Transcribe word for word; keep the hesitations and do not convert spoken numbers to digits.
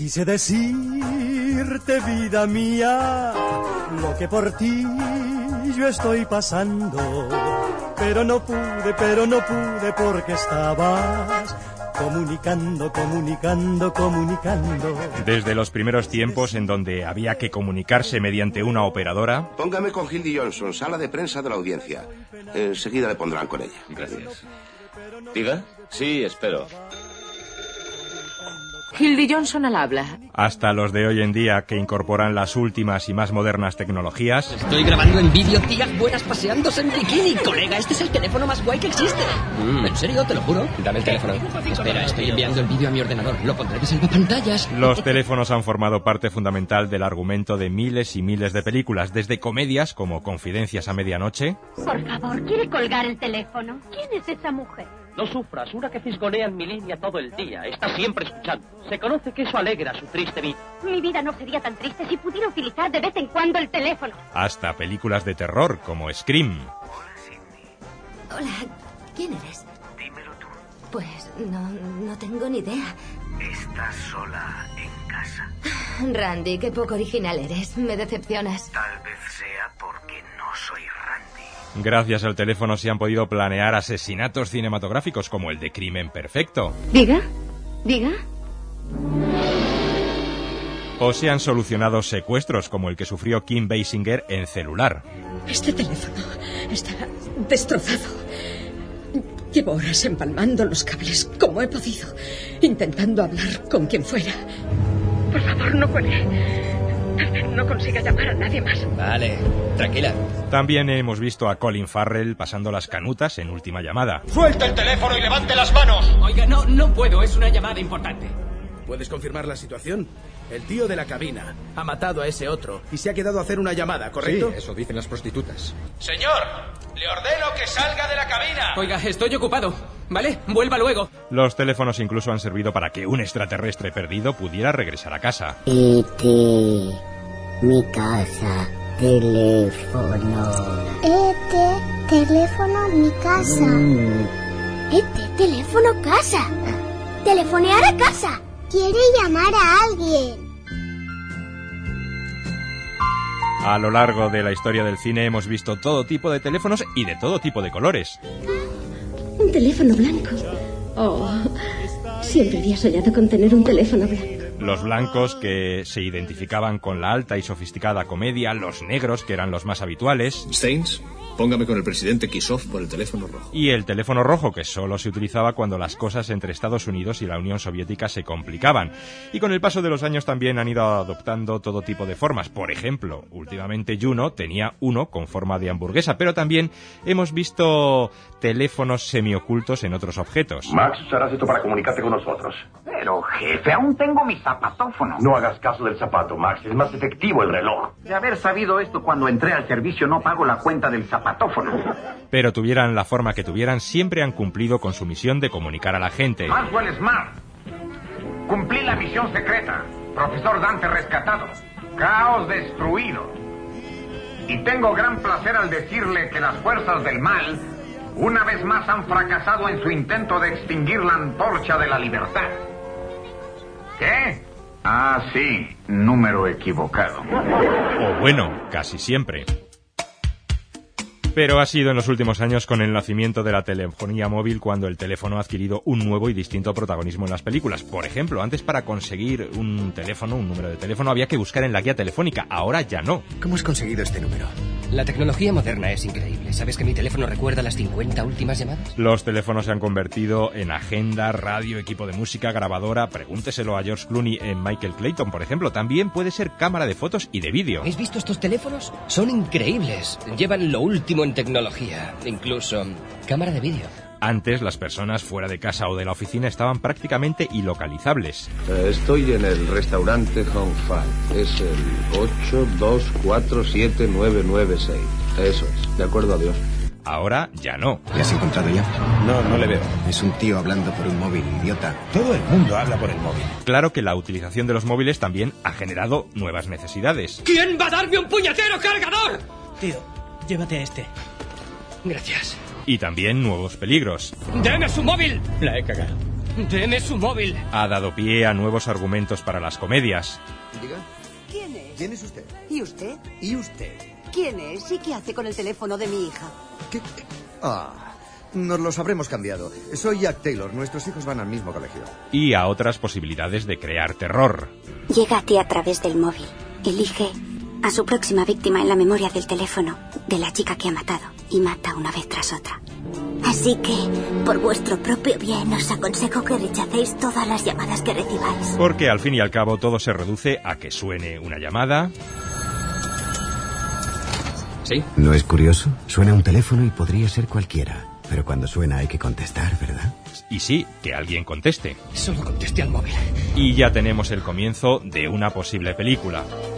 Quise decirte, vida mía, lo que por ti yo estoy pasando, pero no pude, pero no pude porque estabas comunicando, comunicando, comunicando. Desde los primeros tiempos en donde había que comunicarse mediante una operadora. Póngame con Hildy Johnson, sala de prensa de la audiencia. Enseguida le pondrán con ella. Gracias. ¿Diga? Sí, espero. Hildy Johnson al habla. Hasta los de hoy en día que incorporan las últimas y más modernas tecnologías. Estoy grabando en vídeo tías buenas paseándose en bikini. Colega, este es el teléfono más guay que existe. Mm. ¿En serio? Te lo juro. Dame el teléfono. Espera, estoy enviando el vídeo a mi ordenador. Lo pondré de salvapantallas. Los teléfonos han formado parte fundamental del argumento de miles y miles de películas, desde comedias como Confidencias a medianoche. Por favor, ¿quiere colgar el teléfono? ¿Quién es esa mujer? No sufras, una que fisgonea en mi línea todo el día. Está siempre escuchando. Se conoce que eso alegra su triste vida. Mi vida no sería tan triste si pudiera utilizar de vez en cuando el teléfono. Hasta películas de terror como Scream. Hola, Sidney. Hola, ¿quién eres? Dímelo tú. Pues no, no tengo ni idea. ¿Estás sola en casa? Randy, qué poco original eres. Me decepcionas. Tal vez sea porque no soy Randy. Gracias al teléfono se han podido planear asesinatos cinematográficos como el de Crimen Perfecto. ¿Diga? ¿Diga? O se han solucionado secuestros como el que sufrió Kim Basinger en Celular. Este teléfono está destrozado. Llevo horas empalmando los cables como he podido, intentando hablar con quien fuera. Por favor, no cuelgue. Tal vez no consiga llamar a nadie más. Vale, tranquila. También hemos visto a Colin Farrell pasando las canutas en Última Llamada. ¡Suelta el teléfono y levante las manos! Oiga, no, no puedo, es una llamada importante. ¿Puedes confirmar la situación? El tío de la cabina ha matado a ese otro y se ha quedado a hacer una llamada, ¿correcto? Sí, eso dicen las prostitutas. Señor, le ordeno que salga de la cabina. Oiga, estoy ocupado, ¿vale? Vuelva luego. Los teléfonos incluso han servido para que un extraterrestre perdido pudiera regresar a casa. E T, mi casa, teléfono. E T, teléfono, mi casa. Mm. E T, teléfono, casa. Telefonear a casa. Quiere llamar a alguien. A lo largo de la historia del cine hemos visto todo tipo de teléfonos y de todo tipo de colores. Un teléfono blanco. Oh, siempre había soñado con tener un teléfono blanco. Los blancos, que se identificaban con la alta y sofisticada comedia, los negros, que eran los más habituales. Saints, póngame con el presidente Kisov por el teléfono rojo. Y el teléfono rojo, que solo se utilizaba cuando las cosas entre Estados Unidos y la Unión Soviética se complicaban. Y con el paso de los años también han ido adoptando todo tipo de formas. Por ejemplo, últimamente Juno tenía uno con forma de hamburguesa, pero también hemos visto teléfonos semiocultos en otros objetos. Max, usarás esto para comunicarte con nosotros. Pero, jefe, aún tengo mi zapatófono. No hagas caso del zapato, Max. Es más efectivo el reloj. De haber sabido esto cuando entré al servicio, no pago la cuenta del zapatófono. Pero tuvieran la forma que tuvieran, siempre han cumplido con su misión de comunicar a la gente. Maxwell Smart. Cumplí la misión secreta. Profesor Dante rescatado. Caos destruido. Y tengo gran placer al decirle que las fuerzas del mal una vez más han fracasado en su intento de extinguir la antorcha de la libertad. ¿Qué? Ah, sí, número equivocado. O bueno, casi siempre. Pero ha sido en los últimos años con el nacimiento de la telefonía móvil cuando el teléfono ha adquirido un nuevo y distinto protagonismo en las películas. Por ejemplo, antes para conseguir un teléfono, un número de teléfono, había que buscar en la guía telefónica. Ahora ya no. ¿Cómo has conseguido este número? La tecnología moderna es increíble. ¿Sabes que mi teléfono recuerda las cincuenta últimas llamadas? Los teléfonos se han convertido en agenda, radio, equipo de música, grabadora. Pregúnteselo a George Clooney en Michael Clayton, por ejemplo. También puede ser cámara de fotos y de vídeo. ¿Habéis visto estos teléfonos? Son increíbles. Llevan lo último en tecnología. Incluso cámara de vídeo. Antes, las personas fuera de casa o de la oficina estaban prácticamente ilocalizables. Uh, estoy en el restaurante Home Five. Es el ocho dos cuatro siete nueve nueve seis. Eso es. De acuerdo, adiós. Ahora ya no. ¿Le has encontrado ya? No, no le veo. Es un tío hablando por un móvil, idiota. Todo el mundo habla por el móvil. Claro que la utilización de los móviles también ha generado nuevas necesidades. ¿Quién va a darme un puñetero cargador? Tío, llévate a este. Gracias. Y también nuevos peligros. ¡Deme su móvil! La he cagado. Deme su móvil. Ha dado pie a nuevos argumentos para las comedias. Diga. ¿Quién es? ¿Quién es usted? ¿Y usted? ¿Y usted? ¿Quién es y qué hace con el teléfono de mi hija? ¿Qué? Ah, nos los habremos cambiado. Soy Jack Taylor, nuestros hijos van al mismo colegio. Y a otras posibilidades de crear terror. Llega a ti a través del móvil. Elige a su próxima víctima en la memoria del teléfono de la chica que ha matado y mata una vez tras otra. Así que, por vuestro propio bien, os aconsejo que rechacéis todas las llamadas que recibáis. Porque al fin y al cabo todo se reduce a que suene una llamada. ¿Sí? ¿No es curioso? Suena un teléfono y podría ser cualquiera. Pero cuando suena hay que contestar, ¿verdad? Y sí, que alguien conteste. Solo conteste al móvil. Y ya tenemos el comienzo de una posible película.